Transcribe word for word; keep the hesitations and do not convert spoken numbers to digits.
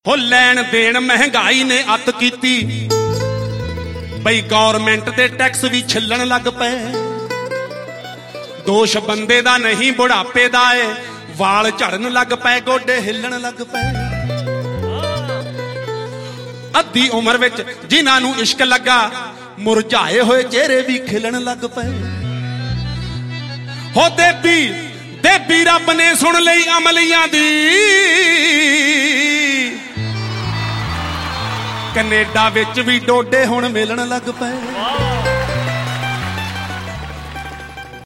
ਹੋ ਲੈਣ ਦੇਣ ਮਹਿੰਗਾਈ ਨੇ ਅੱਤ ਕੀਤੀ ਬਈ ਗੌਰਮੈਂਟ ਦੇ ਟੈਕਸ ਵੀ ਛਿੱਲਣ ਲੱਗ ਪਏ। ਦੋਸ਼ ਬੰਦੇ ਦਾ ਨਹੀਂ ਬੁਢਾਪੇ ਦਾ ਏ, ਵਾਲ ਝੜਨ ਲੱਗ ਪਏ, ਗੋਡੇ ਹਿੱਲਣ ਲੱਗ ਪਏ। ਅੱਧੀ ਉਮਰ ਵਿੱਚ ਜਿਨ੍ਹਾਂ ਨੂੰ ਇਸ਼ਕ ਲੱਗਾ ਮੁਰਝਾਏ ਹੋਏ ਚਿਹਰੇ ਵੀ ਖਿਲਣ ਲੱਗ ਪਏ। ਹੋ ਦੇਬੀ ਦੇਬੀ ਰੱਬ ਨੇ ਸੁਣ ਲਈ ਅਮਲੀਆਂ ਦੀ, ਕੈਨੇਡਾ ਵਿੱਚ ਵੀ ਡੋਡੇ ਹੁਣ ਮਿਲਣ ਲੱਗ ਪਏ।